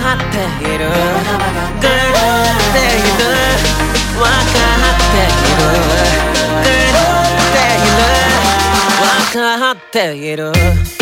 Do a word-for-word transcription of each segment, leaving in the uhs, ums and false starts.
っている狂っているわかっている狂っているわかっている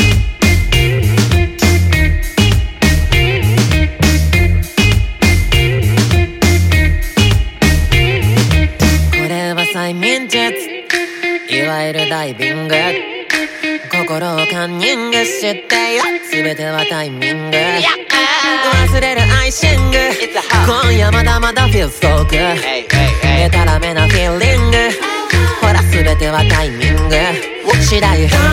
催眠術いわゆるダイビング心をカンニングしてよ全てはタイミング忘れるアイシング今夜まだまだ feel so good でたらめなフィーリングほら全てはタイミング次第誰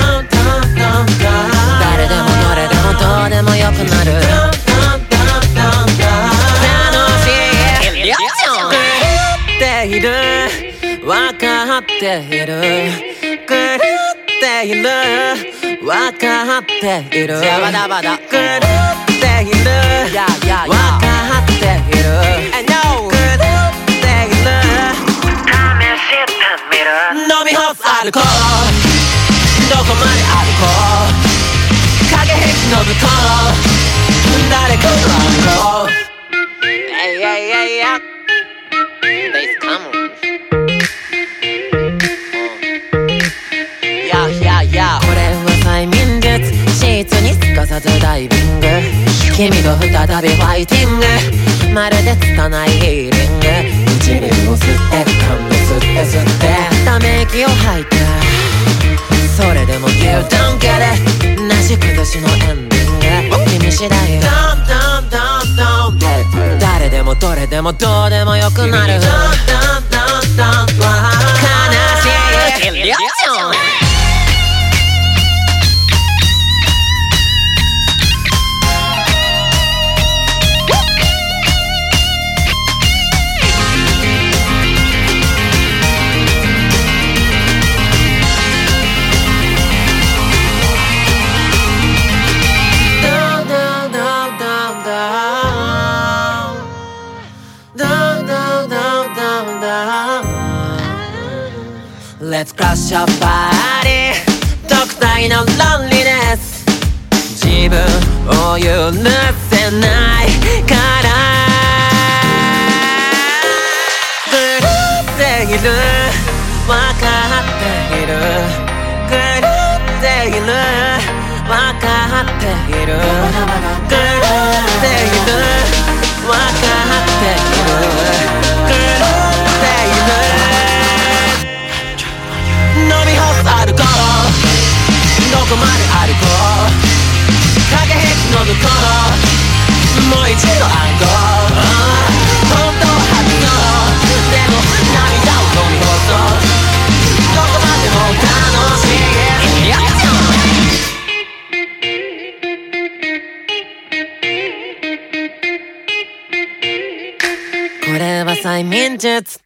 でもどれでもどうでもよくなる楽しいイリュージョン狂っているわかっている狂っているわかっている狂っているわかっている狂っている試してみる飲み干すアルコールどこまで歩こう影壁の向こう誰かの歩こう Hey hey hey yeah Bass come onこれは催眠術シーツにすかさずダイビング君と再びファイティングまるで拙いヒーリング唇を吸って感動吸って吸ってため息を吐いてそれでも You don't get it なし崩しのエンディング君次第 Don't don't don't don't誰でもどれでもどうでもよくなる Don't don't don't don't 悲しいイリュージョンLet's crush your body 独体のロンリネス自分を許せないから狂っているわかっている狂っているわかっている狂っているわかっている狂っている飲み干すアルコールどこまで歩こう影壁の向こうもう一度アンコール本当は初そうでも涙を飲み干そうどこまでも楽しいやこれは催眠術